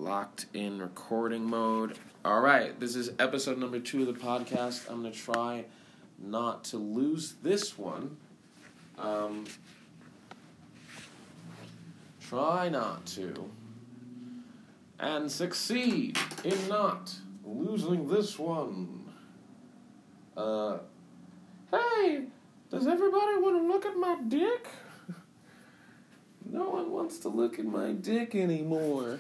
Locked in recording mode. All right, this is episode number 2 of the podcast. I'm going to try not to lose this one. Try not to. And succeed in not losing this one. Hey, does everybody want to look at my dick? No one wants to look at my dick anymore.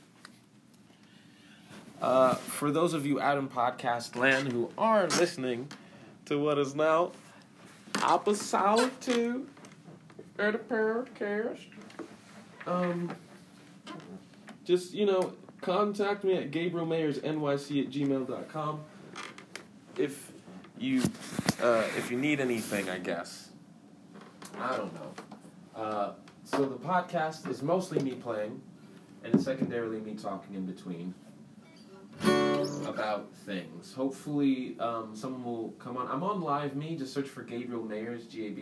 For those of you out in podcast land who are listening to what is now episode 2 of the podcast, just, contact me at GabrielMayersNYC@gmail.com if you need anything, I guess. I don't know. So the podcast is mostly me playing, and secondarily me talking in between about things. Hopefully, someone will come on. I'm on Live Me. Just search for Gabriel Mayers,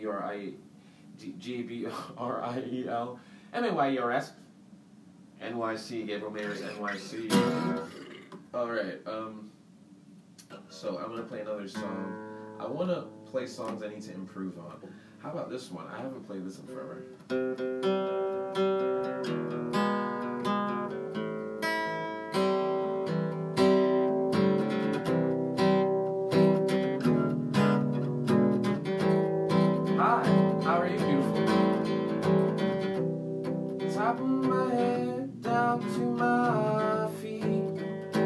Gabriel Mayers, NYC, Gabriel Mayers, NYC. All right. So I'm gonna play another song. I want to play songs I need to improve on. How about this one? I haven't played this in forever. Hi, how are you, beautiful? Top of my head down to my feet.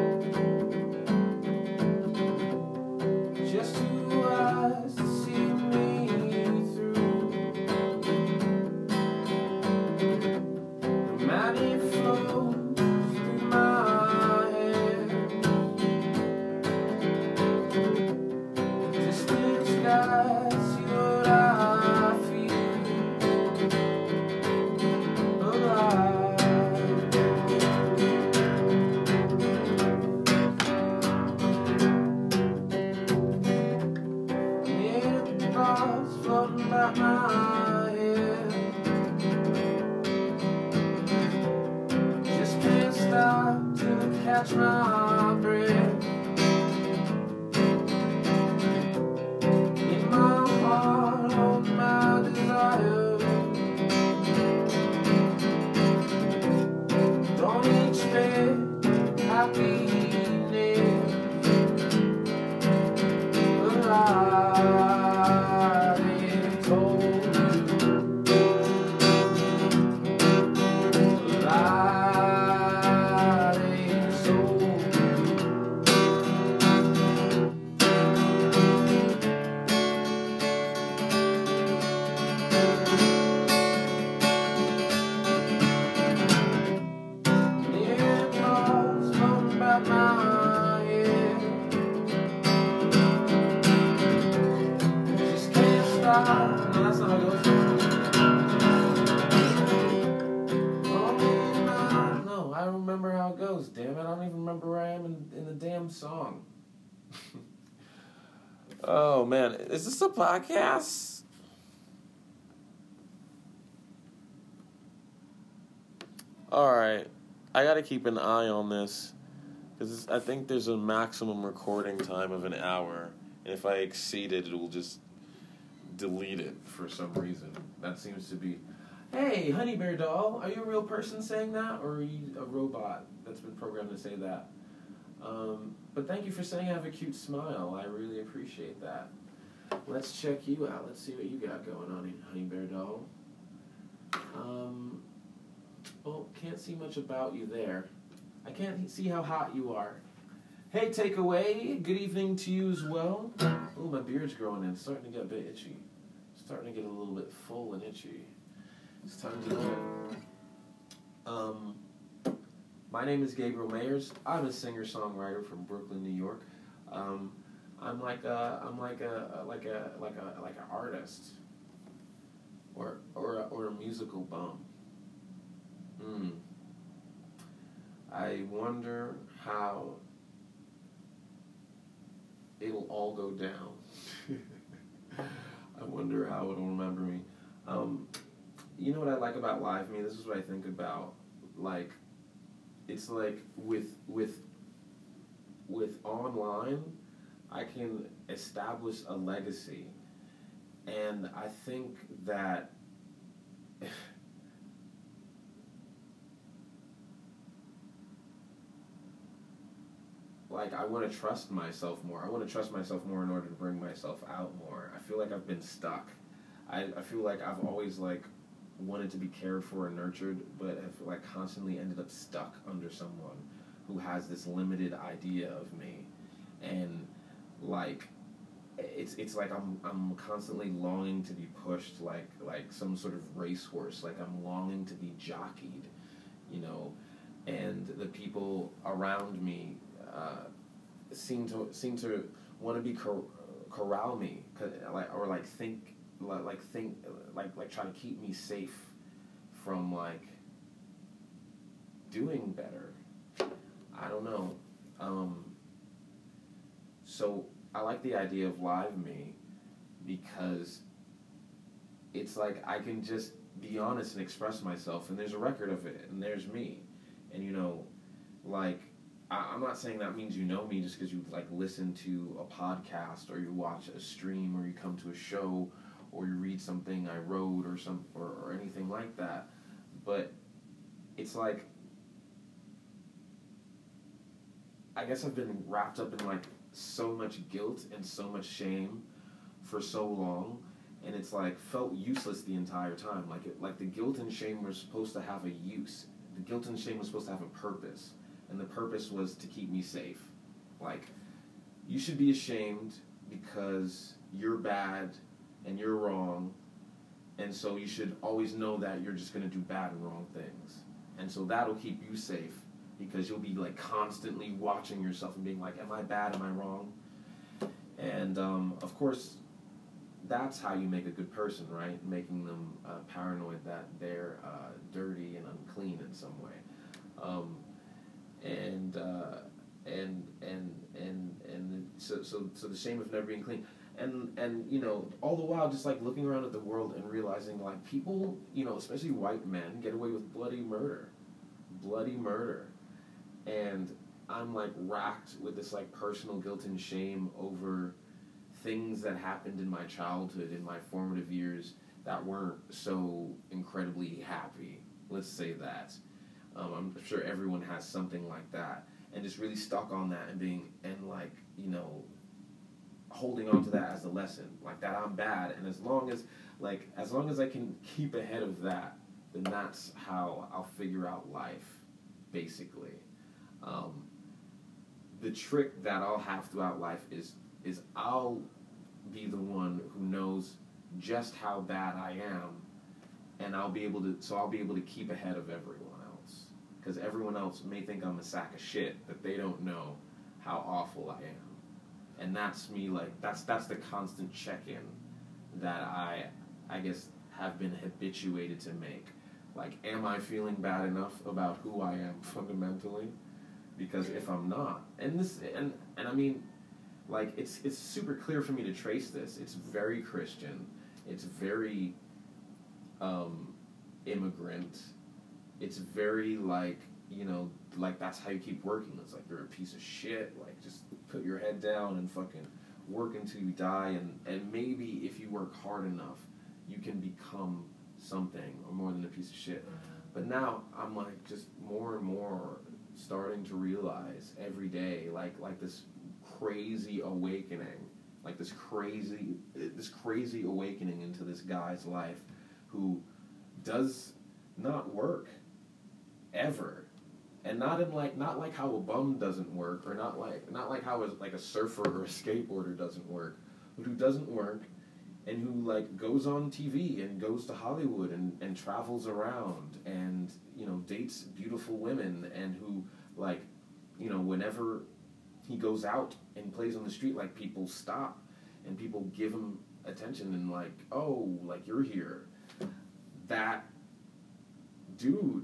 Just 2 eyes to see me through. The money flows through my head. Distant skies see what I feel alive. Yeah, the thoughts floating about my head. Just can't stop to catch my breath. In my heart, hold my desire. Don't expect happiness, but I told you. But I told you. Yeah, thoughts floating about my head. Just can't stop. No, that's not how it goes. Oh, no, I don't remember how it goes, damn it. I don't even remember where I am in the damn song. Oh, man. Is this a podcast? Alright. I gotta keep an eye on this. Because I think there's a maximum recording time of an hour. And if I exceed it, it will just delete it for some reason. That seems to be... Hey, Honey Bear Doll, are you a real person saying that? Or are you a robot that's been programmed to say that? But thank you for saying I have a cute smile. I really appreciate that. Let's check you out. Let's see what you got going on, Honey Bear Doll. Well, can't see much about you there. I can't see how hot you are. Hey, Takeaway, good evening to you as well. Oh, my beard's growing in. It's starting to get a bit itchy. It's starting to get a little bit full and itchy. It's time to quit. My name is Gabriel Mayers. I'm a singer-songwriter from Brooklyn, New York. I'm like an artist or a musical bum. I wonder how it'll all go down. I wonder how it'll remember me. You know what I like about Live Me? This is what I think about. Like, it's like with online, I can establish a legacy, and I think that like I want to trust myself more. I want to trust myself more in order to bring myself out more. I feel like I've been stuck. I feel like I've always like wanted to be cared for and nurtured, but have like constantly ended up stuck under someone who has this limited idea of me, and like it's like I'm constantly longing to be pushed like some sort of racehorse. Like I'm longing to be jockeyed, you know, and the people around me seem to want to be corral me, or like think like try to keep me safe from like doing better. I don't know. So I like the idea of Live Me because it's like I can just be honest and express myself, and there's a record of it, and there's me, and you know, like I'm not saying that means you know me just because you like listen to a podcast or you watch a stream or you come to a show or you read something I wrote or anything like that, but it's like I guess I've been wrapped up in like so much guilt and so much shame for so long, and it's like felt useless the entire time. Like the guilt and shame were supposed to have a use. The guilt and shame was supposed to have a purpose, and the purpose was to keep me safe. Like you should be ashamed because you're bad and you're wrong, and so you should always know that you're just going to do bad and wrong things, and so that'll keep you safe because you'll be like constantly watching yourself and being like, am I bad, am I wrong? And of course that's how you make a good person, right? Making them paranoid that they're dirty and unclean in some way. So the shame of never being clean, and you know, all the while just like looking around at the world and realizing like people, you know, especially white men, get away with bloody murder, and I'm like racked with this like personal guilt and shame over things that happened in my childhood, in my formative years, that weren't so incredibly happy. Let's say that. I'm sure everyone has something like that, and just really stuck on that and like, you know, holding on to that as a lesson, like that I'm bad, and as long as I can keep ahead of that, then that's how I'll figure out life, basically. The trick that I'll have throughout life is I'll be the one who knows just how bad I am, and I'll be able to keep ahead of everyone else, because everyone else may think I'm a sack of shit, but they don't know how awful I am, and that's me. Like that's the constant check-in that I guess have been habituated to make. Like, am I feeling bad enough about who I am fundamentally? Because if I'm not, and I mean, like it's super clear for me to trace this. It's very Christian. It's very immigrant. It's very like, you know, like that's how you keep working. It's like you're a piece of shit. Like just put your head down and fucking work until you die, and maybe if you work hard enough, you can become something or more than a piece of shit. But now I'm like just more and more starting to realize every day like this crazy awakening, like this crazy awakening into this guy's life who does not work ever, and not like how a bum doesn't work, or not like how a surfer or a skateboarder doesn't work, but who doesn't work, and who like goes on TV and goes to Hollywood and travels around and, you know, dates beautiful women, and who like, you know, whenever he goes out and plays on the street, like people stop and people give him attention and like, oh, like you're here. That dude,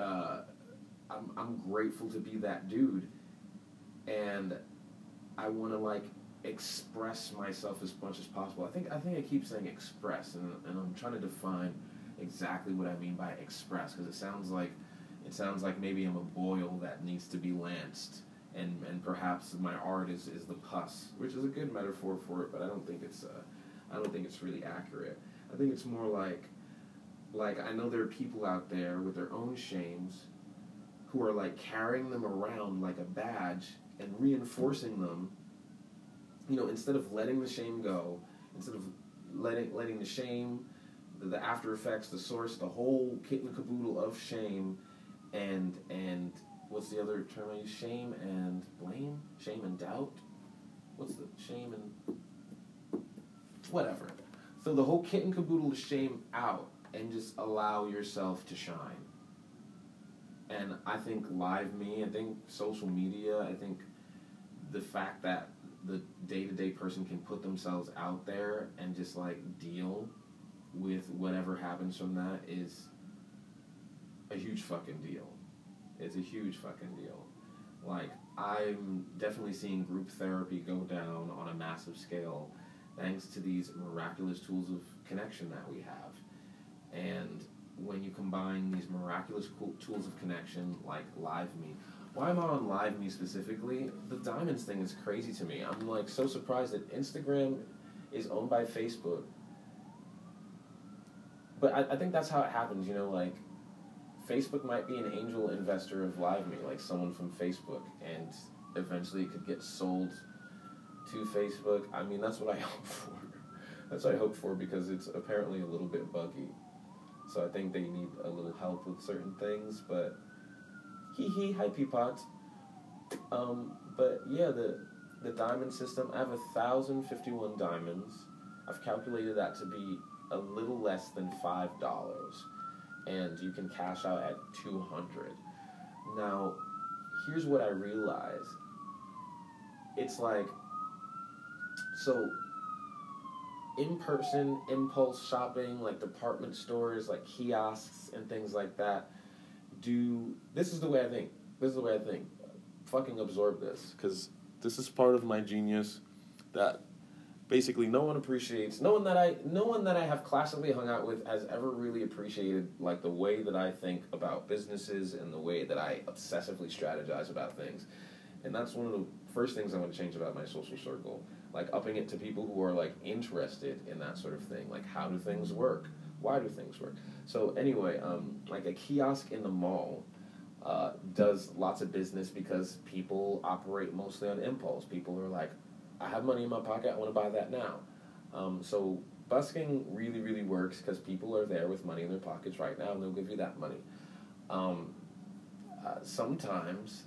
I'm grateful to be that dude, and I want to like express myself as much as possible. I think I keep saying express, and I'm trying to define exactly what I mean by express, because it sounds like It sounds like maybe I'm a boil that needs to be lanced, and perhaps my art is the pus, which is a good metaphor for it, but I don't think it's really accurate. I think it's more like I know there are people out there with their own shames who are like carrying them around like a badge and reinforcing them. Instead of letting the shame go, instead of letting the shame, the after effects, the source, the whole kit and caboodle of shame, and what's the other term I use? Shame and blame? Shame and doubt? What's the shame and whatever. So the whole kit and caboodle of shame out and just allow yourself to shine. And I think Live Me, I think social media, I think the fact that the day-to-day person can put themselves out there and just like deal with whatever happens from that is a huge fucking deal. It's a huge fucking deal. Like, I'm definitely seeing group therapy go down on a massive scale thanks to these miraculous tools of connection that we have. And when you combine these miraculous tools of connection like Live Me, why am I on Live Me specifically? The Diamonds thing is crazy to me. I'm like so surprised that Instagram is owned by Facebook. But I think that's how it happens, like Facebook might be an angel investor of Live Me, like someone from Facebook, and eventually it could get sold to Facebook. I mean, that's what I hope for. That's what I hope for, because it's apparently a little bit buggy. So I think they need a little help with certain things, but hi peapods. But yeah, the diamond system, I have 1,051 diamonds. I've calculated that to be a little less than $5, and you can cash out at 200. Now, here's what I realize. It's like, so in-person impulse shopping, like department stores, like kiosks and things like that, this is the way I think. Fucking absorb this, because this is part of my genius that basically no one appreciates. No one that I have classically hung out with has ever really appreciated, like, the way that I think about businesses and the way that I obsessively strategize about things. And that's one of the first things I'm going to change about my social circle. Like, upping it to people who are, like, interested in that sort of thing. Like, how do things work? Why do things work? So anyway, like a kiosk in the mall does lots of business because people operate mostly on impulse. People are like, I have money in my pocket, I want to buy that now. So busking really, really works because people are there with money in their pockets right now, and they'll give you that money. Sometimes,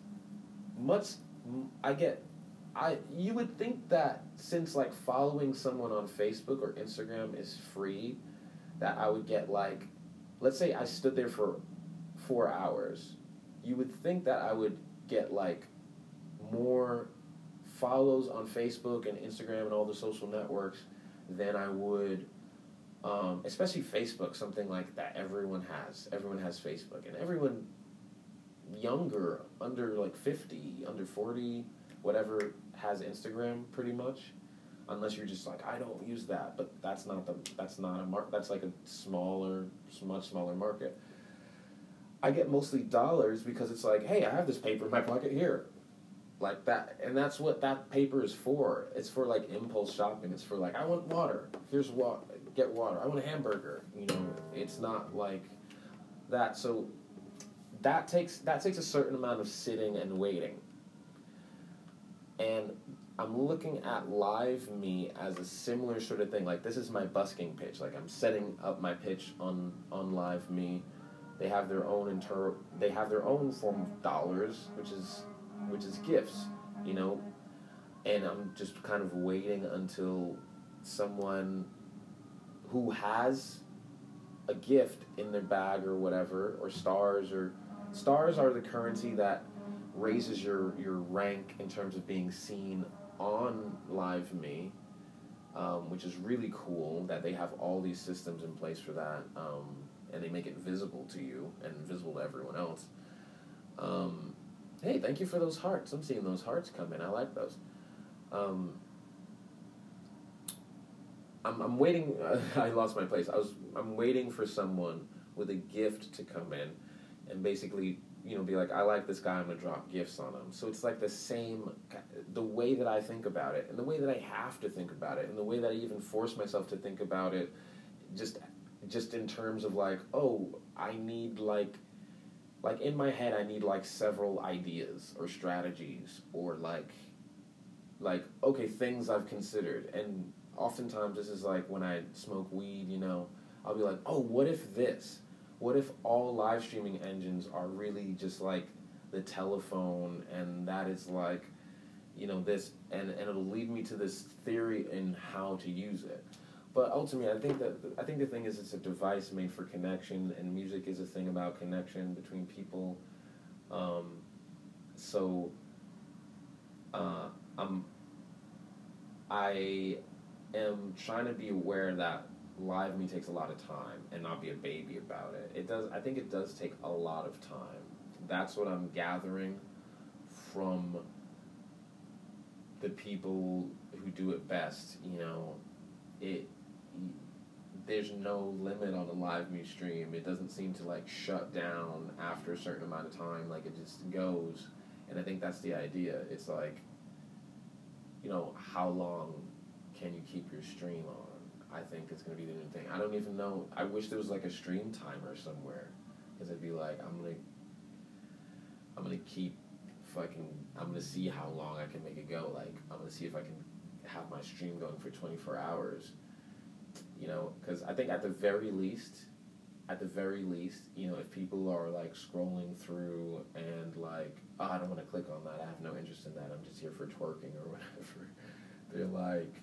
you would think that since, like, following someone on Facebook or Instagram is free, that I would get, like, let's say I stood there for 4 hours. You would think that I would get, like, more follows on Facebook and Instagram and all the social networks than I would, especially Facebook, something like that everyone has. Everyone has Facebook, and everyone younger, under like 50, under 40, whatever, has Instagram pretty much, unless you're just like, I don't use that, but that's not a market. That's like a much smaller market. I get mostly dollars because it's like, hey, I have this paper in my pocket here. Like that, and that's what that paper is for. It's for, like, impulse shopping. It's for, like, I want water. Here's water. Get water. I want a hamburger. It's not like that. So that takes a certain amount of sitting and waiting. And I'm looking at Live Me as a similar sort of thing. Like, this is my busking pitch. Like, I'm setting up my pitch on Live Me. They have their own form of dollars, which is gifts, and I'm just kind of waiting until someone who has a gift in their bag or whatever, or stars are the currency that raises your rank in terms of being seen on Live Me, which is really cool that they have all these systems in place for that, and they make it visible to you and visible to everyone else. Hey, thank you for those hearts. I'm seeing those hearts come in. I like those. I'm waiting. I lost my place. I'm waiting for someone with a gift to come in and basically be like, I like this guy, I'm going to drop gifts on him. So it's like the way that I think about it, and the way that I have to think about it, and the way that I even force myself to think about it, just in terms of like, oh, I need like in my head, I need like several ideas or strategies or like, okay, things I've considered. And oftentimes this is like when I smoke weed, I'll be like, oh, what if this? What if all live streaming engines are really just like the telephone, and that is like, this, and it'll lead me to this theory in how to use it. But ultimately, I think the thing is, it's a device made for connection, and music is a thing about connection between people. So I am trying to be aware that live me takes a lot of time and not be a baby about it. I think it does take a lot of time. That's what I'm gathering from the people who do it best. There's no limit on a live me stream. It doesn't seem to like shut down after a certain amount of time. Like, it just goes. And I think that's the idea. It's like, how long can you keep your stream on? I think it's going to be the new thing. I don't even know. I wish there was like a stream timer somewhere, because I'd be like, I'm gonna keep I'm gonna see how long I can make it go. Like, I'm gonna see if I can have my stream going for 24 hours. Because I think at the very least, if people are like scrolling through and like, oh, I don't want to click on that, I have no interest in that, I'm just here for twerking or whatever, they're like,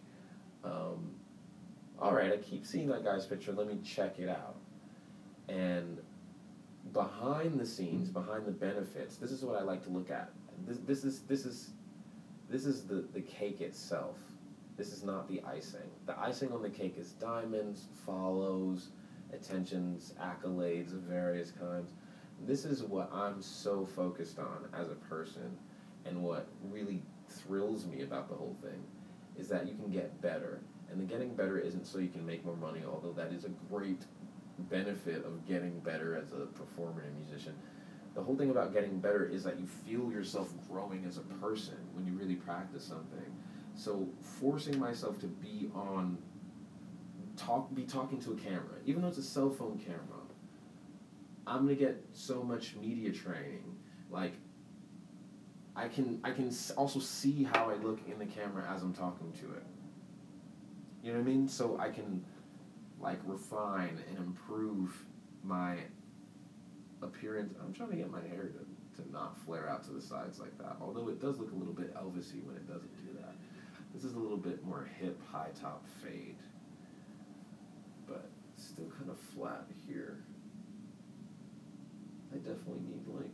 all right, I keep seeing that guy's picture, let me check it out. And behind the scenes, behind the benefits, this is what I like to look at. This is the cake itself. This is not the icing. The icing on the cake is diamonds, follows, attentions, accolades of various kinds. This is what I'm so focused on as a person, and what really thrills me about the whole thing is that you can get better. And the getting better isn't so you can make more money, although that is a great benefit of getting better as a performer and a musician. The whole thing about getting better is that you feel yourself growing as a person when you really practice something. So forcing myself to be talking to a camera, even though it's a cell phone camera, I'm gonna get so much media training. Like, I can also see how I look in the camera as I'm talking to it. You know what I mean? So I can like refine and improve my appearance. I'm trying to get my hair to not flare out to the sides like that. Although it does look a little bit Elvis-y when it doesn't do that. This is a little bit more hip, high top fade. But still kind of flat here. I definitely need like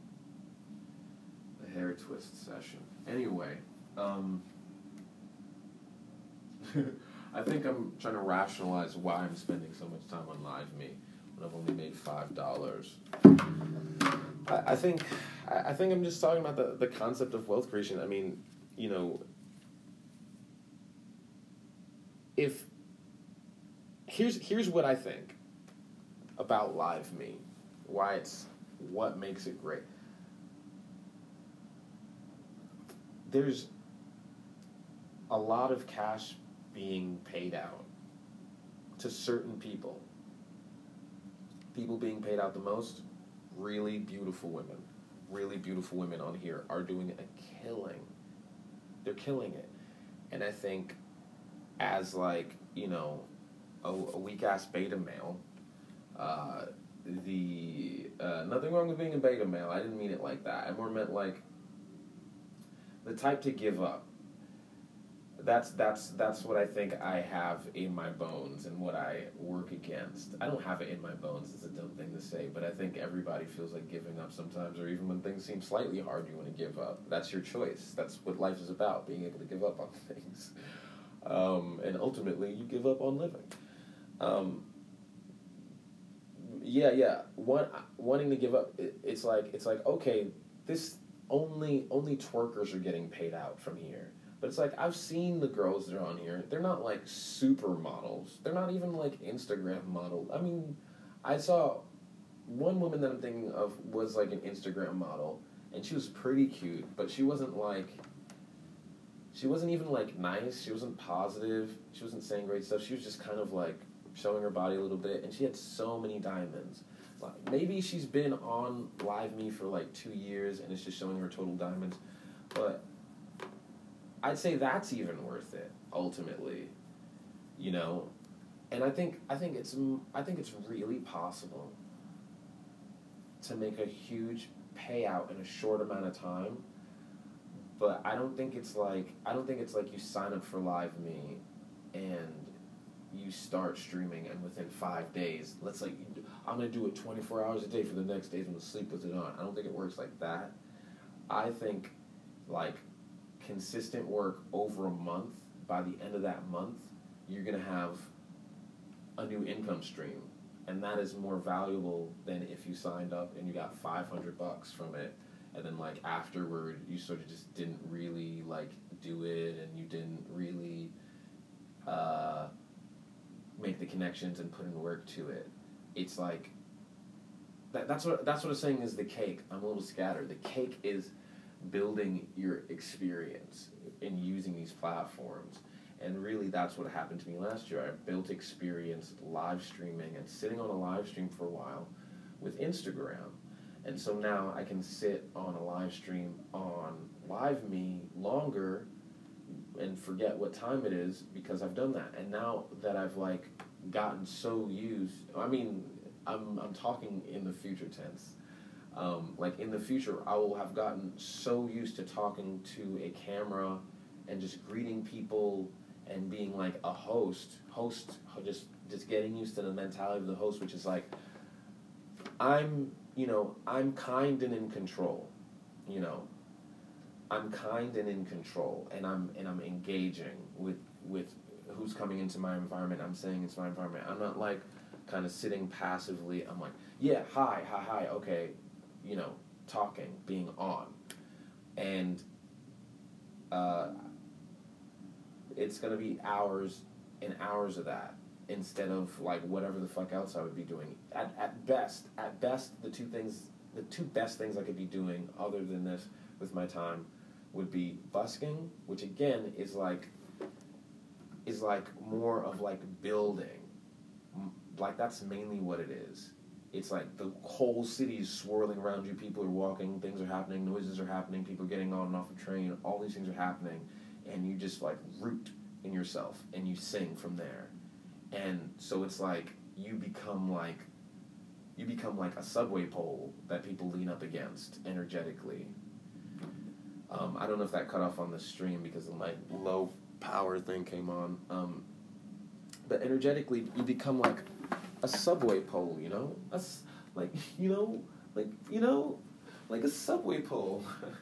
a hair twist session. Anyway, I think I'm trying to rationalize why I'm spending so much time on Live Me when I've only made $5. I think I'm just talking about the concept of wealth creation. I mean, if here's what I think about Live Me, what makes it great. There's a lot of cash being paid out to certain people. People being paid out the most, really beautiful women. Really beautiful women on here are doing a killing. They're killing it. And I think as like, a weak-ass beta male, nothing wrong with being a beta male. I didn't mean it like that. I more meant like the type to give up. That's what I think I have in my bones and what I work against. I don't have it in my bones. It's a dumb thing to say, but I think everybody feels like giving up sometimes, or even when things seem slightly hard, you want to give up. That's your choice. That's what life is about, being able to give up on things. And ultimately, you give up on living. Wanting to give up, it's like okay, this only twerkers are getting paid out from here. But it's like, I've seen the girls that are on here. They're not like supermodels. They're not even like Instagram models. I mean, I saw one woman that I'm thinking of was like an Instagram model, and she was pretty cute, but she wasn't even like nice. She wasn't positive. She wasn't saying great stuff. She was just kind of like showing her body a little bit, and she had so many diamonds. Like, maybe she's been on Live Me for like 2 years, and it's just showing her total diamonds, but I'd say that's even worth it ultimately, you know. And I think it's really possible to make a huge payout in a short amount of time. But I don't think it's like you sign up for Live Me and you start streaming, and within 5 days, I'm gonna do it 24 hours a day for the next days. I'm gonna sleep with it on. I don't think it works like that. I think like consistent work over a month. By the end of that month, you're gonna have a new income stream, and that is more valuable than if you signed up and you got $500 from it, and then like afterward you sort of just didn't really like do it, and you didn't really make the connections and put in work to it. It's like that's what I'm saying is the cake. I'm a little scattered. The cake is building your experience in using these platforms. And really, that's what happened to me last year. I built experience live streaming and sitting on a live stream for a while with Instagram. And so now I can sit on a live stream on Live Me longer and forget what time it is because I've done that. And now that I've like gotten so used, I'm talking in the future tense. Like in the future, I will have gotten so used to talking to a camera and just greeting people and being like a host, just getting used to the mentality of the host, which is like, I'm kind and in control, I'm kind and in control, and I'm engaging with who's coming into my environment. I'm saying it's my environment. I'm not like kind of sitting passively. I'm like, yeah, hi, okay, talking, being on, and it's going to be hours and hours of that instead of like whatever the fuck else I would be doing. At best, the two best things I could be doing other than this with my time would be busking, which again is like more of like building. Like that's mainly what it is. It's like the whole city is swirling around you. People are walking, things are happening, noises are happening, people are getting on and off a train, all these things are happening. And you just like root in yourself and you sing from there. And so it's like you become like a subway pole that people lean up against energetically. I don't know if that cut off on the stream because of my low power thing came on. But energetically you become like a subway pole, like a subway pole.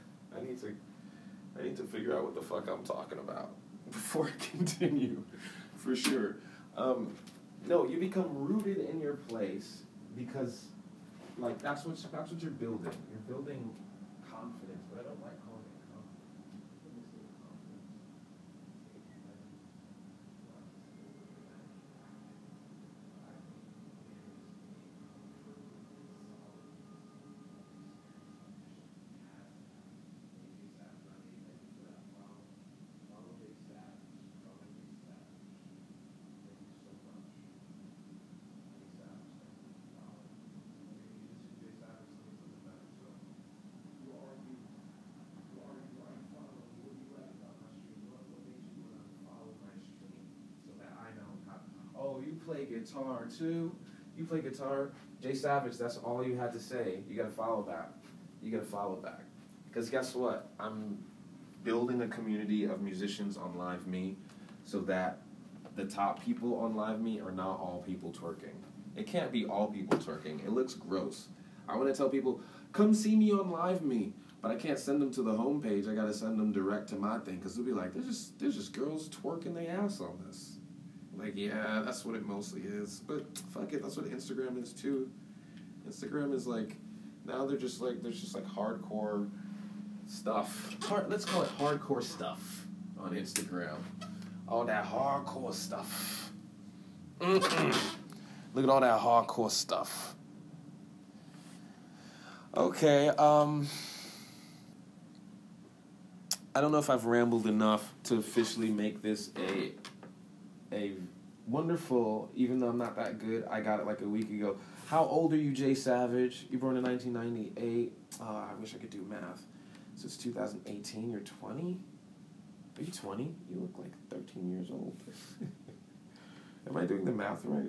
I need to figure out what the fuck I'm talking about before I continue, for sure. No, you become rooted in your place because, like, that's what you're building. You're building confidence, but I don't like calling it confidence. Oh, you play guitar too? You play guitar? Jay Savage, that's all you had to say. You gotta follow that. Because guess what? I'm building a community of musicians on Live Me so that the top people on Live Me are not all people twerking. It can't be all people twerking. It looks gross. I want to tell people, come see me on Live Me, but I can't send them to the homepage. I gotta send them direct to my thing because they'll be like, there's just girls twerking their ass on this. Like, yeah, that's what it mostly is. But fuck it, that's what Instagram is too. Instagram is like, now there's just like hardcore stuff. Let's call it hardcore stuff on Instagram. All that hardcore stuff. Look at all that hardcore stuff. Okay, I don't know if I've rambled enough to officially make this a wonderful, even though I'm not that good, I got it like a week ago. How old are you, Jay Savage? You born in 1998. I wish I could do math. So it's 2018, you're 20? Are you 20? You look like 13 years old. Am I doing the math right?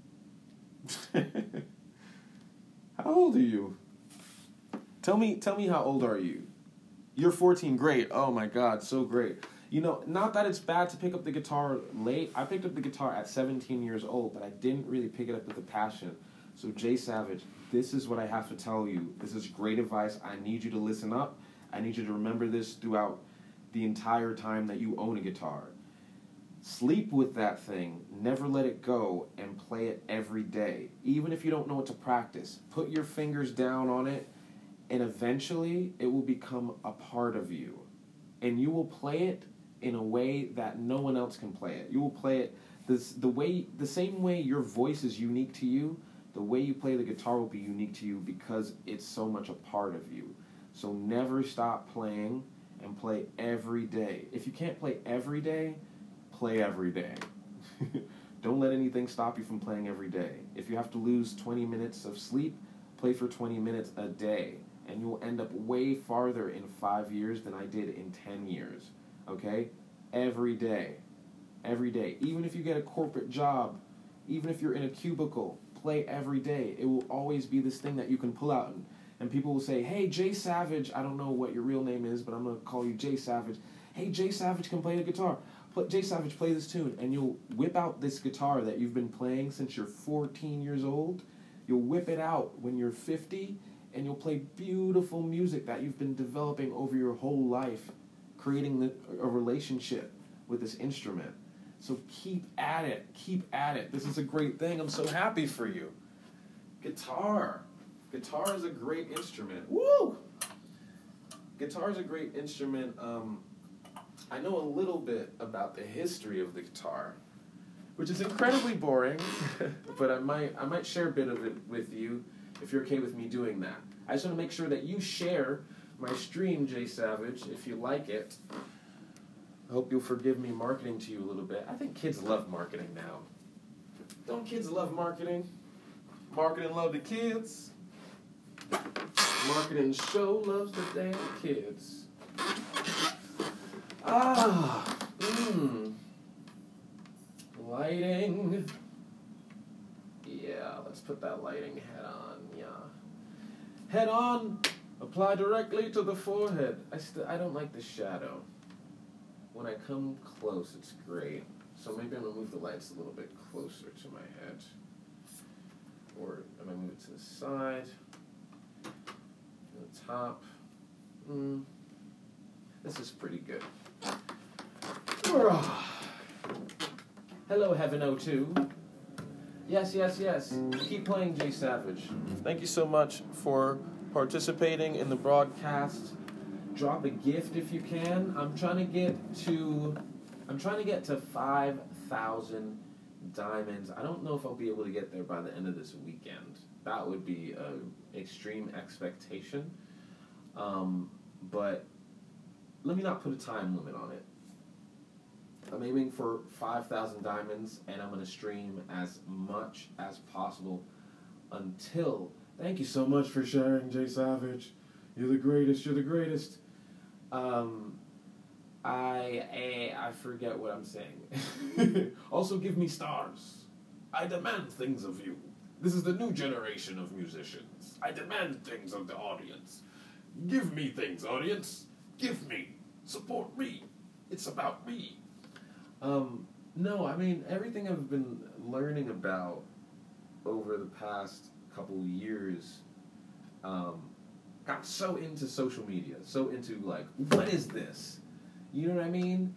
How old are you? Tell me how old are you? You're 14, great. Oh my God, so great. You know, not that it's bad to pick up the guitar late. I picked up the guitar at 17 years old, but I didn't really pick it up with a passion. So Jay Savage, this is what I have to tell you. This is great advice. I need you to listen up. I need you to remember this throughout the entire time that you own a guitar. Sleep with that thing. Never let it go, and play it every day. Even if you don't know what to practice, put your fingers down on it, and eventually it will become a part of you. And you will play it in a way that no one else can play it. You will play it the same way your voice is unique to you. The way you play the guitar will be unique to you because it's so much a part of you. So never stop playing, and play every day. If you can't play every day, play every day. Don't let anything stop you from playing every day. If you have to lose 20 minutes of sleep, play for 20 minutes a day. And you will end up way farther in 5 years than I did in 10 years. Okay? Every day. Every day. Even if you get a corporate job, even if you're in a cubicle, play every day. It will always be this thing that you can pull out. And people will say, hey, Jay Savage, I don't know what your real name is, but I'm going to call you Jay Savage. Hey, Jay Savage can play the guitar. Jay Savage, play this tune. And you'll whip out this guitar that you've been playing since you're 14 years old. You'll whip it out when you're 50, and you'll play beautiful music that you've been developing over your whole life, creating a relationship with this instrument. So keep at it. Keep at it. This is a great thing. I'm so happy for you. Guitar. Guitar is a great instrument. Woo! Guitar is a great instrument. I know a little bit about the history of the guitar, which is incredibly boring, but I might share a bit of it with you if you're okay with me doing that. I just want to make sure that you share my stream, Jay Savage, if you like it. I hope you'll forgive me marketing to you a little bit. I think kids love marketing now. Don't kids love marketing? Marketing love the kids. Marketing show loves the damn kids. Lighting. Yeah, let's put that lighting head on, yeah. Head on, apply directly to the forehead. I don't like the shadow. When I come close, it's great. So maybe I'm going to move the lights a little bit closer to my head. Or I'm going to move it to the side. The top. This is pretty good. Hello, Heaven 02. Yes. Keep playing, Jay Savage. Thank you so much for participating in the broadcast. Drop a gift if you can. I'm trying to get to 5,000 diamonds. I don't know if I'll be able to get there by the end of this weekend. That would be an extreme expectation. But let me not put a time limit on it. I'm aiming for 5,000 diamonds, and I'm going to stream as much as possible until... Thank you so much for sharing, Jay Savage. You're the greatest. I forget what I'm saying. Also, give me stars. I demand things of you. This is the new generation of musicians. I demand things of the audience. Give me things, audience. Give me. Support me. It's about me. No, I mean, everything I've been learning about over the past couple years, got so into social media, so into, like, what is this? You know what I mean?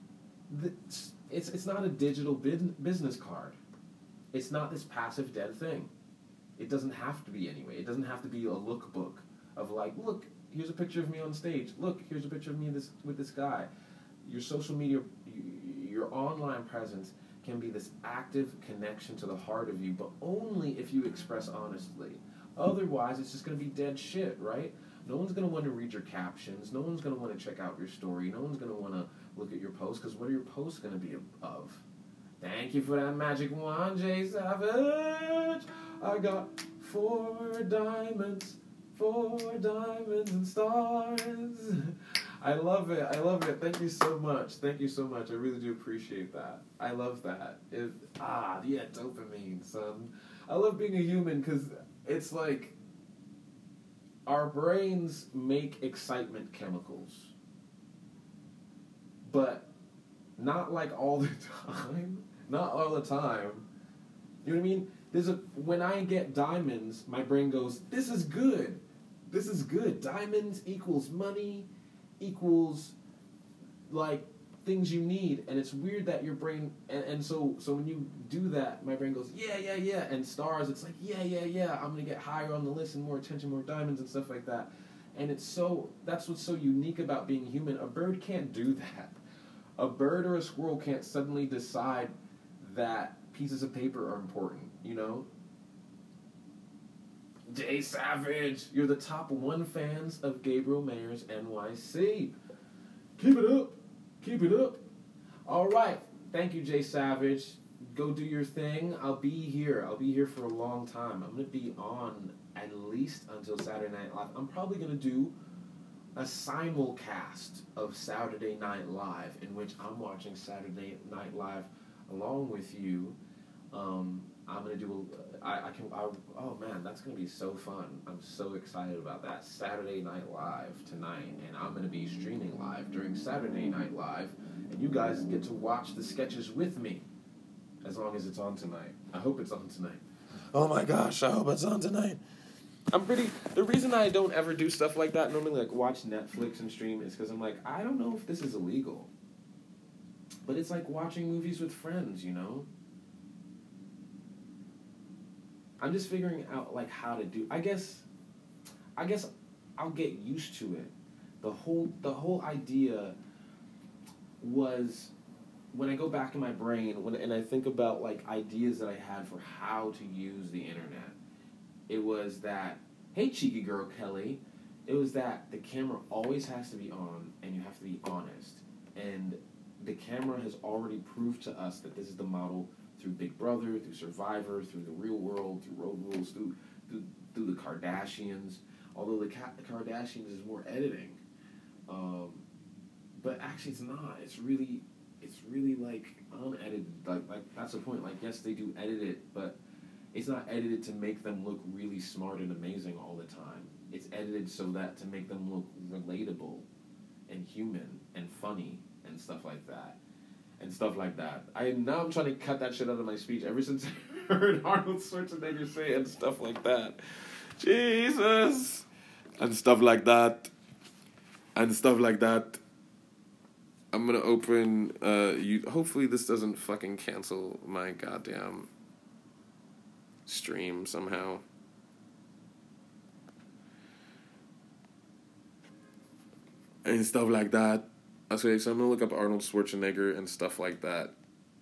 It's not a digital business card. It's not this passive dead thing. It doesn't have to be anyway. It doesn't have to be a lookbook of, like, look, here's a picture of me on stage. Look, here's a picture of me with this guy. Your social media, your online presence can be this active connection to the heart of you, but only if you express honestly. Otherwise, it's just going to be dead shit, right? No one's going to want to read your captions. No one's going to want to check out your story. No one's going to want to look at your posts, because what are your posts going to be of? Thank you for that magic wand, Jay Savage. I got 4 diamonds and stars. I love it. Thank you so much. I really do appreciate that. I love that. Dopamine, son. I love being a human, because it's like our brains make excitement chemicals, but not like all the time. Not all the time. You know what I mean? When I get diamonds, my brain goes, this is good. Diamonds equals money, equals like things you need. And it's weird that your brain, and so when you do that, my brain goes, yeah. And stars, it's like, yeah. I'm going to get higher on the list and more attention, more diamonds and stuff like that. And that's what's so unique about being human. A bird can't do that. A bird or a squirrel can't suddenly decide that pieces of paper are important, you know? Jay Savage, you're the top 1 fans of Gabriel Mayer's NYC. Keep it up. All right, thank you, Jay Savage. Go do your thing. I'll be here for a long time. I'm going to be on at least until Saturday Night Live. I'm probably going to do a simulcast of Saturday Night Live, in which I'm watching Saturday Night Live along with you. I'm gonna do oh man, that's gonna be so fun. I'm so excited about that. Saturday Night Live tonight, and I'm gonna be streaming live during Saturday Night Live, and you guys get to watch the sketches with me, as long as it's on tonight. I hope it's on tonight. Oh my gosh, I hope it's on tonight. The reason I don't ever do stuff like that, normally like watch Netflix and stream, is because I'm like, I don't know if this is illegal. But it's like watching movies with friends, you know? I'm just figuring out like how to do. I guess I'll get used to it. The whole idea was, when I go back in my brain and I think about like ideas that I had for how to use the internet, it was that, hey cheeky girl Kelly, it was that the camera always has to be on and you have to be honest. And the camera has already proved to us that this is the model through Big Brother, through Survivor, through the real world, through Road Rules, through the Kardashians. Although the Kardashians is more editing, but actually it's not. It's really like unedited. Like that's the point. Like yes, they do edit it, but it's not edited to make them look really smart and amazing all the time. It's edited so that to make them look relatable and human and funny and stuff like that. I'm trying to cut that shit out of my speech ever since I heard Arnold Schwarzenegger say and stuff like that. Jesus! And stuff like that. I'm gonna open, hopefully this doesn't fucking cancel my goddamn stream somehow. And stuff like that. Okay, so I'm gonna look up Arnold Schwarzenegger and stuff like that.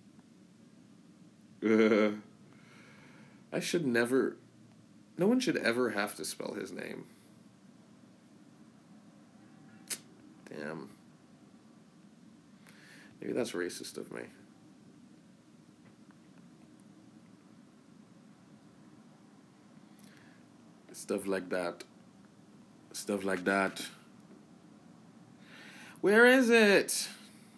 No one should ever have to spell his name. Damn. Maybe that's racist of me. Stuff like that. Where is it?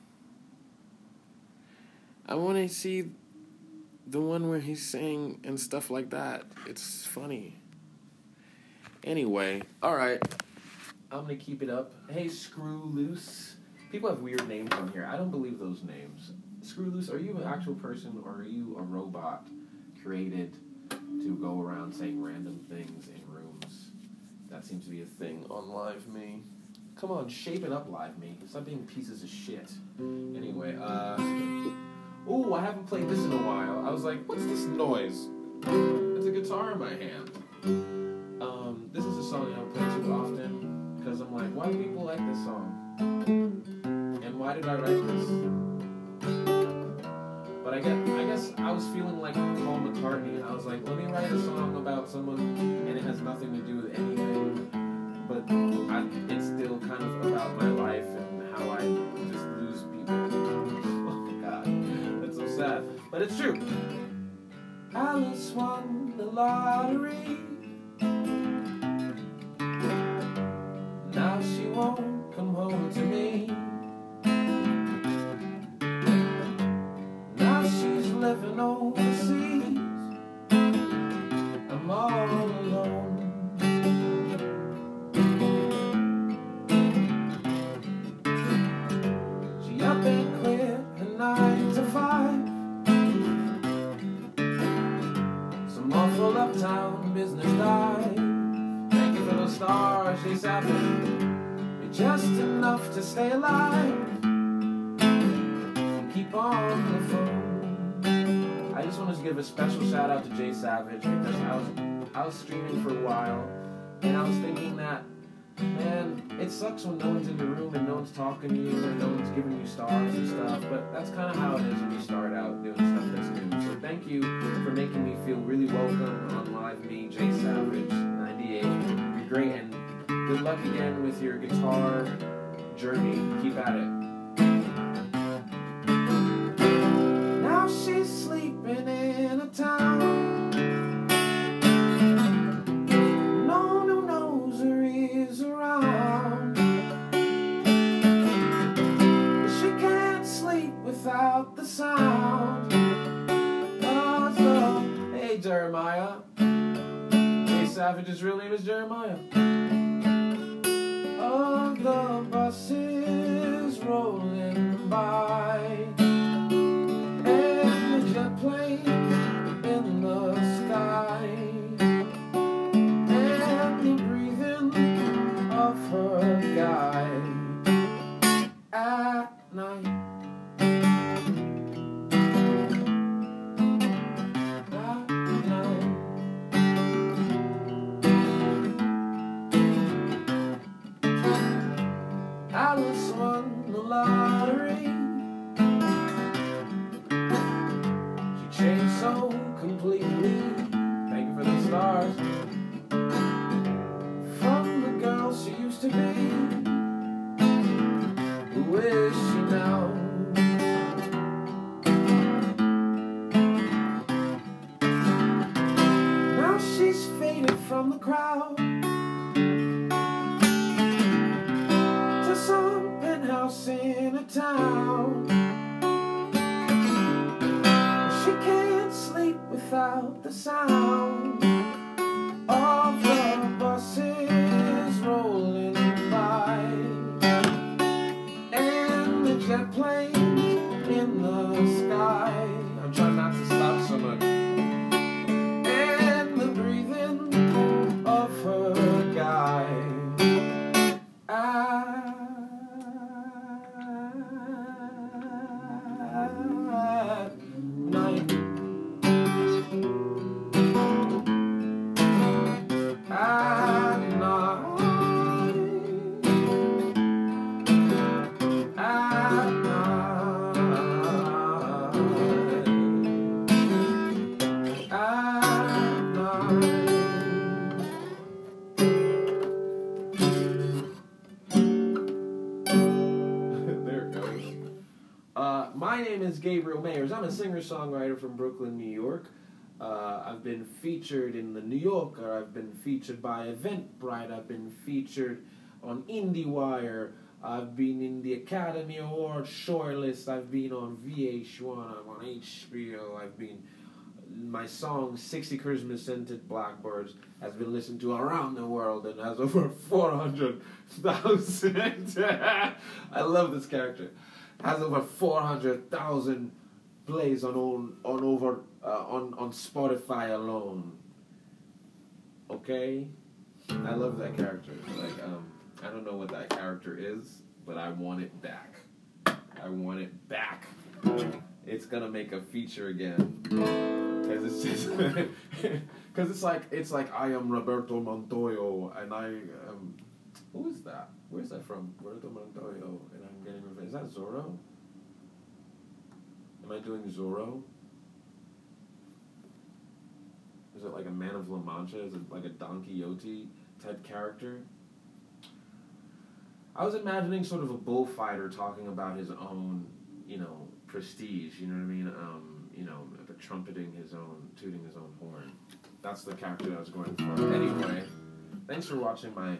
I want to see the one where he's saying and stuff like that. It's funny. Anyway, alright. I'm going to keep it up. Hey, Screw Loose. People have weird names on here. I don't believe those names. Screw Loose, are you an actual person or are you a robot created to go around saying random things in rooms? That seems to be a thing on Live Me. Come on, shape it up, Live Me. Stop being pieces of shit. Anyway, ooh, I haven't played this in a while. I was like, what's this noise? It's a guitar in my hand. This is a song I don't play too often, because I'm like, why do people like this song? And why did I write this? But I guess I was feeling like Paul McCartney, and I was like, let me write a song about someone, and it has nothing to do with anything, but it's still kind of about my life and how I just lose people. Oh my God, that's so sad, but it's true. Alice won the lottery. Now she won't come home to me. Now she's living overseas. I'm all alone. She up and quit her 9 to 5. Some awful uptown business dive. Thank you for the stars, they savage. Just enough to stay alive. Keep on the phone. I just wanted to give a special shout out to Jay Savage because I was streaming for a while and I was thinking that, man, it sucks when no one's in the room and no one's talking to you and no one's giving you stars and stuff, but that's kind of how it is when you start out doing stuff that's new. So thank you for making me feel really welcome on Live Me, Jay Savage, 98. You're great, and good luck again with your guitar journey. Keep at it. Now she's sleeping in a town. No one knows her is around. She can't sleep without the sound of the... Hey, Jeremiah. Hey, Savage's real name is Jeremiah. Of the buses rolling by and the jet plane in the sky and the breathing of her guy at night. Alice won the lottery. She changed so completely. Thank you for the stars. From the girl she used to be. Who is she now? Now she's faded from the crowd. Some penthouse in a town. She can't sleep without the sound of the buses rolling by and the jet planes in the sky. I'm trying not to stop so much. And the breathing of her guy. Night. My name is Gabriel Mayers. I'm a singer-songwriter from Brooklyn, New York. I've been featured in The New Yorker. I've been featured by Eventbrite. I've been featured on IndieWire. I've been in the Academy Award shortlist. I've been on VH1. I'm on HBO. I've been... My song, 60 Christmas Scented Blackbirds, has been listened to around the world and has over 400,000... I love this character. Has over 400,000 plays on Spotify alone. Okay, I love that character. Like I don't know what that character is, but I want it back. I want it back. It's gonna make a feature again. Cause it's just, cause it's like I am Roberto Montoya and I who is that? Where's that from? Roberto Montoya and I'm getting revenge. Is that Zorro? Am Am I doing Zorro? Is it like a Man of La Mancha? Is it like a Don Quixote type character? I was imagining sort of a bullfighter talking about his own, prestige. You know what I mean? Trumpeting his own, tooting his own horn. That's the character I was going for. Anyway, thanks for watching my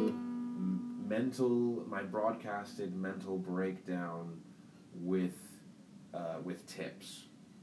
broadcasted mental breakdown with tips.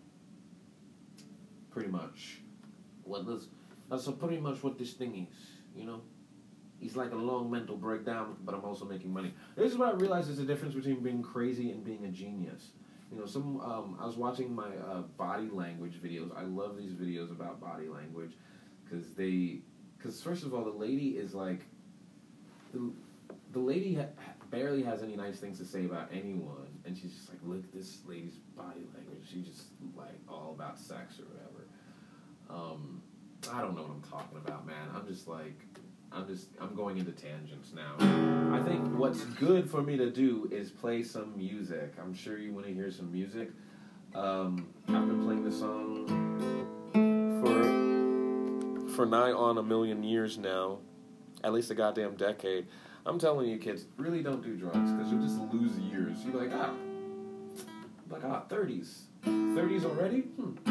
Pretty much. That's pretty much what this thing is, It's like a long mental breakdown, but I'm also making money. This is what I realized is the difference between being crazy and being a genius. I was watching my body language videos. I love these videos about body language because first of all, the lady is like, the lady barely has any nice things to say about anyone, and she's just like, look at this lady's body language. She's just like all about sex or whatever. I don't know what I'm talking about, man. I'm going into tangents now. I think what's good for me to do is play some music. I'm sure you want to hear some music. I've been playing this song for nigh on 1 million years now, at least a goddamn decade. I'm telling you, kids, really don't do drugs because you'll just lose years. You're like, 30s. 30s already?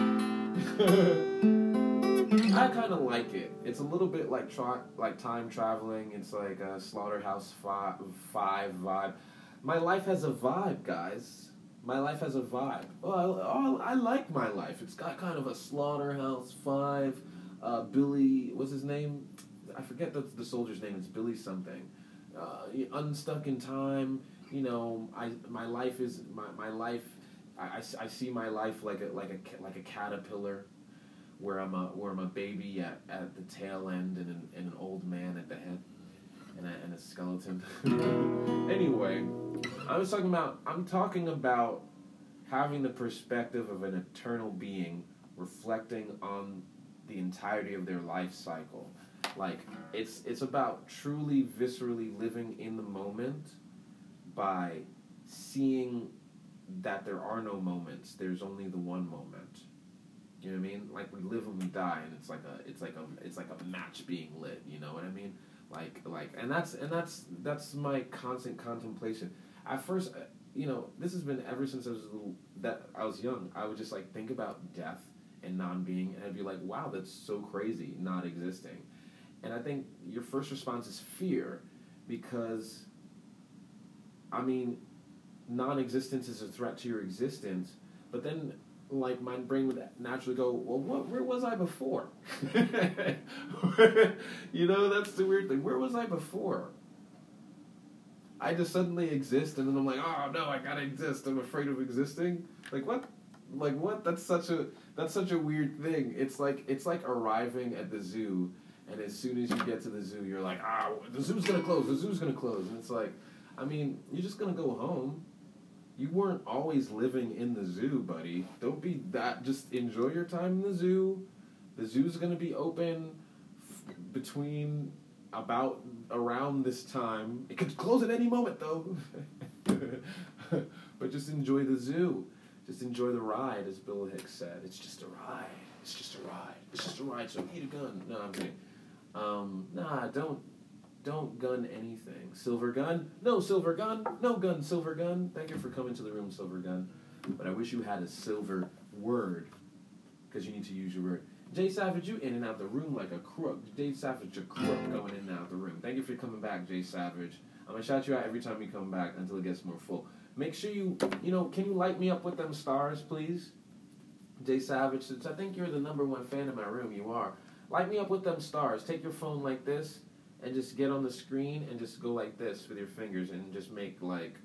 I kind of like it. It's a little bit like time traveling. It's like a Slaughterhouse 5 vibe. My life has a vibe, guys. My life has a vibe. Oh, I like my life. It's got kind of a Slaughterhouse 5. Billy, what's his name? I forget the soldier's name. It's Billy something. Unstuck in time. My life is my life. I see my life like a caterpillar. Where I'm a baby at the tail end and an old man at the head and a skeleton. Anyway, I'm talking about having the perspective of an eternal being reflecting on the entirety of their life cycle. Like it's about truly viscerally living in the moment by seeing that there are no moments. There's only the one moment. You know what I mean? Like we live and we die, and it's like a match being lit. You know what I mean? And that's my constant contemplation. At first, this has been ever since I was young. I would just think about death and non-being, and I'd be like, wow, that's so crazy, not existing. And I think your first response is fear, because non-existence is a threat to your existence, but then. My brain would naturally go, well, where was I before? That's the weird thing. Where was I before? I just suddenly exist, and then I'm like, oh no, I gotta exist. I'm afraid of existing. What? That's such a weird thing. It's like arriving at the zoo, and as soon as you get to the zoo, you're like, the zoo's gonna close. The zoo's gonna close, and it's like, you're just gonna go home. You weren't always living in the zoo, buddy. Don't be that. Just enjoy your time in the zoo. The zoo's going to be open between around this time. It could close at any moment, though. But just enjoy the zoo. Just enjoy the ride, as Bill Hicks said. It's just a ride. It's just a ride. It's just a ride, so eat a gun. No, I'm kidding. Don't gun anything. Silver gun? No silver gun. No gun, silver gun. Thank you for coming to the room, silver gun. But I wish you had a silver word, because you need to use your word. Jay Savage, you in and out the room like a crook. Jay Savage, a crook going in and out the room. Thank you for coming back, Jay Savage. I'm going to shout you out every time you come back until it gets more full. Make sure can you light me up with them stars, please? Jay Savage, since I think you're the #1 fan in my room, you are. Light me up with them stars. Take your phone like this. And just get on the screen and just go like this with your fingers and just make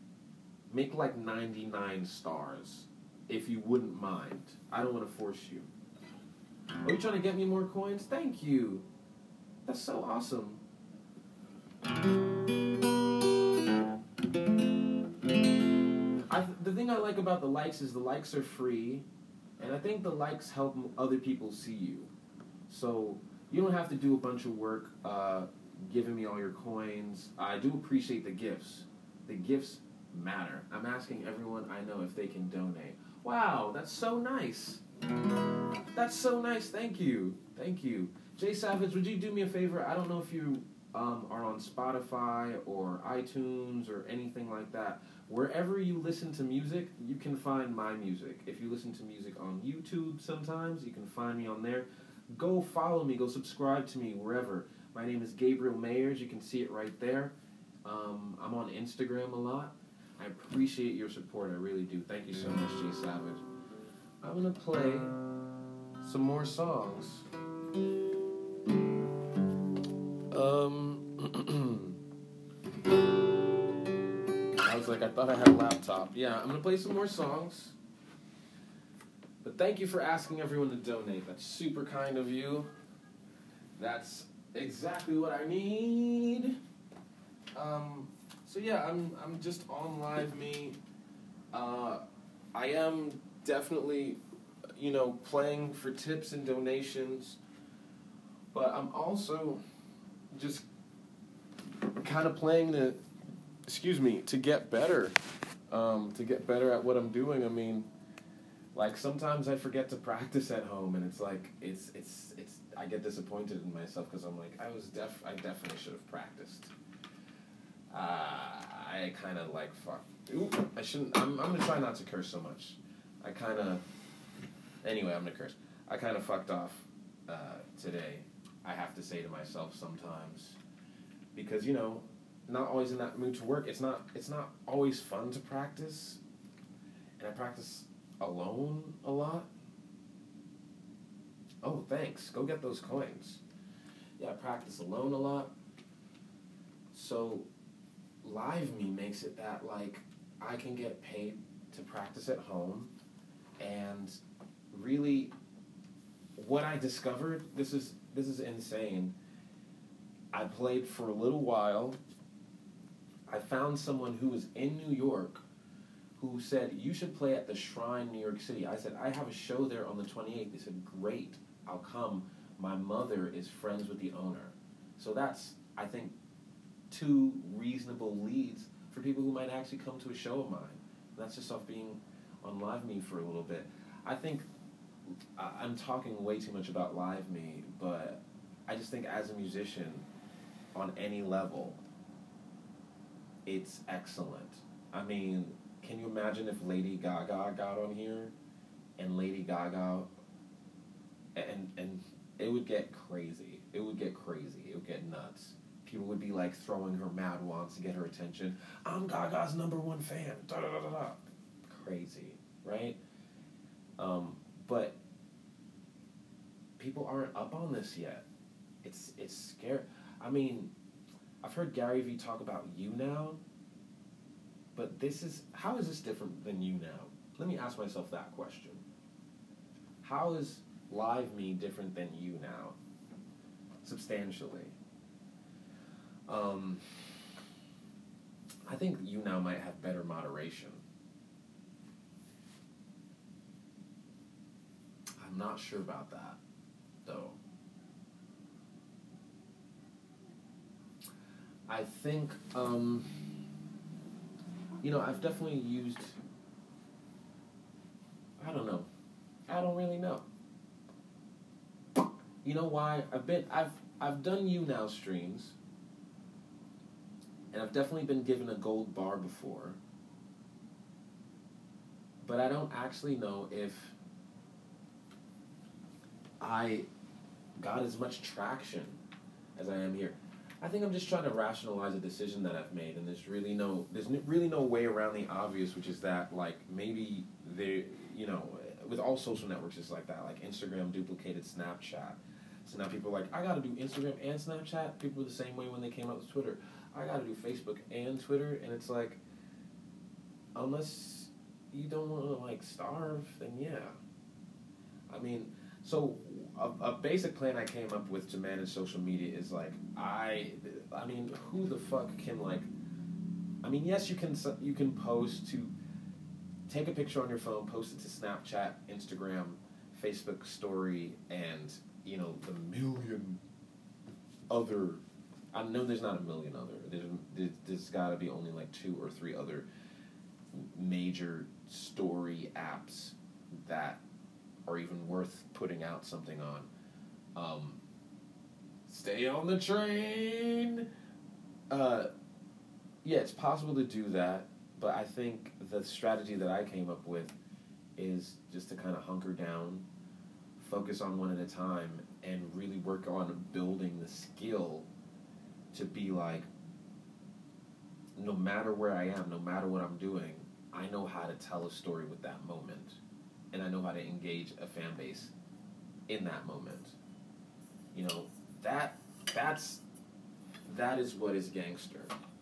99 stars, if you wouldn't mind. I don't want to force you. Are you trying to get me more coins? Thank you. That's so awesome. The thing I like about the likes is the likes are free, and I think the likes help other people see you. So you don't have to do a bunch of work giving me all your coins. I do appreciate the gifts. The gifts matter. I'm asking everyone I know if they can donate. Wow, that's so nice. That's so nice. Thank you. Thank you. Jay Savage, would you do me a favor? I don't know if you are on Spotify or iTunes or anything like that. Wherever you listen to music, you can find my music. If you listen to music on YouTube sometimes, you can find me on there. Go follow me. Go subscribe to me wherever. My name is Gabriel Mayers. You can see it right there. I'm on Instagram a lot. I appreciate your support. I really do. Thank you so much, Jay Savage. I'm going to play some more songs. I was like, I thought I had a laptop. Yeah, I'm going to play some more songs. But thank you for asking everyone to donate. That's super kind of you. That's exactly what I need. So yeah, I'm just on Live Me. I am definitely, playing for tips and donations, but I'm also just kind of playing to get better, at what I'm doing. I mean, like sometimes I forget to practice at home, and it's like it's I get disappointed in myself because I'm like I definitely should have practiced. I kind of like fuck. Ooh, I shouldn't. I'm gonna try not to curse so much. Anyway, I'm gonna curse. I kind of fucked off today. I have to say to myself sometimes because not always in that mood to work. It's not always fun to practice, and I practice alone a lot. Oh, thanks. Go get those coins. Yeah, I practice alone a lot. So Live Me makes it that like I can get paid to practice at home, and really what I discovered, this is insane. I played for a little while. I found someone who was in New York who said, you should play at the Shrine, New York City. I said, I have a show there on the 28th. They said, great, I'll come. My mother is friends with the owner. So that's, I think, 2 reasonable leads for people who might actually come to a show of mine. And that's just off being on Live Me for a little bit. I think I'm talking way too much about Live Me, but I just think as a musician, on any level, it's excellent. I mean, can you imagine if Lady Gaga got on here, and Lady Gaga, and it would get crazy. It would get crazy. It would get nuts. People would be like throwing her mad wands to get her attention. I'm Gaga's #1 fan. Da da da da da. Crazy, right? But people aren't up on this yet. It's scary. I mean, I've heard Gary Vee talk about You Now, but how is this different than You Now? Let me ask myself that question. How is Live Me different than You Now? Substantially. I think You Now might have better moderation. I'm not sure about that, though. I think, I've definitely used, I don't know. I don't really know. You know why? I've done You Now streams, and I've definitely been given a gold bar before, but I don't actually know if I got as much traction as I am here. I think I'm just trying to rationalize a decision that I've made, and there's really no way around the obvious, which is that like maybe with all social networks it's like that. Like Instagram duplicated Snapchat, so now people are like, I gotta do Instagram and Snapchat. People were the same way when they came out with Twitter. I gotta do Facebook and Twitter, and it's like, unless you don't want to like starve, then yeah. I mean, so a basic plan I came up with to manage social media is like, I mean, who the fuck can like, I mean, yes, you can post to, take a picture on your phone, post it to Snapchat, Instagram, Facebook story, and, the million other, I know there's not a million other, there's got to be only like 2 or 3 other major story apps that are even worth putting out something on. Stay on the train. Yeah, it's possible to do that, but I think the strategy that I came up with is just to kind of hunker down, focus on one at a time, and really work on building the skill to be like, no matter where I am, no matter what I'm doing, I know how to tell a story with that moment, and I know how to engage a fan base in that moment. You know, that is what is gangster.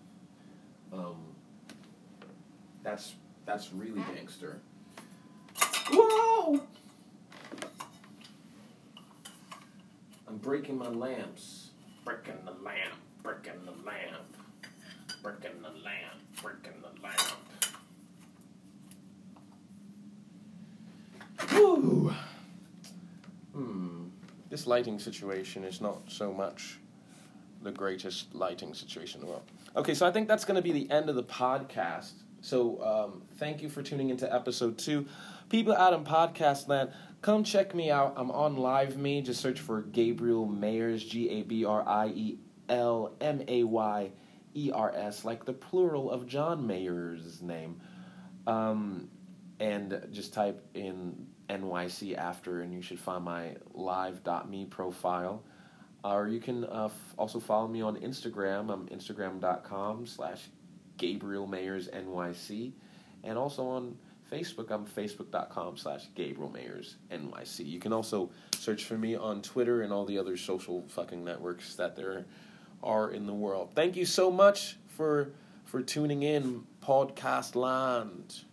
That's really gangster. Whoa! I'm breaking my lamps. Breaking the lamp. Breaking the lamp. Breaking the lamp. Breaking the lamp. Woo! This lighting situation is not so much the greatest lighting situation in the world. Okay, so I think that's going to be the end of the podcast. So thank you for tuning into episode 2. People out in podcast land, come check me out. I'm on Live Me. Just search for Gabriel Mayers, GabrielMayers, like the plural of John Mayer's name. And just type in NYC after, and you should find my live.me profile. Or you can also follow me on Instagram. I'm instagram.com/GabrielMayersNYC. And also on Facebook, I'm facebook.com/GabrielMayersNYC. You can also search for me on Twitter and all the other social fucking networks that there are in the world. Thank you so much for tuning in, Podcast Land.